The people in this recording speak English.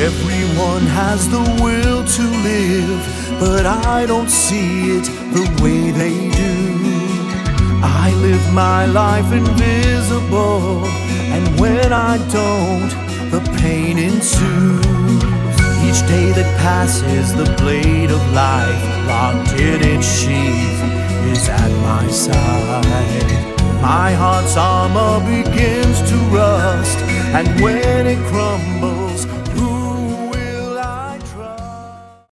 Everyone has the will to live, but I don't see it the way they do. I live my life invisible, and when I don't, the pain ensues. Each day that passes, the blade of life, locked in its sheath, is at my side. My heart's armor begins to rust, and when it crumbles,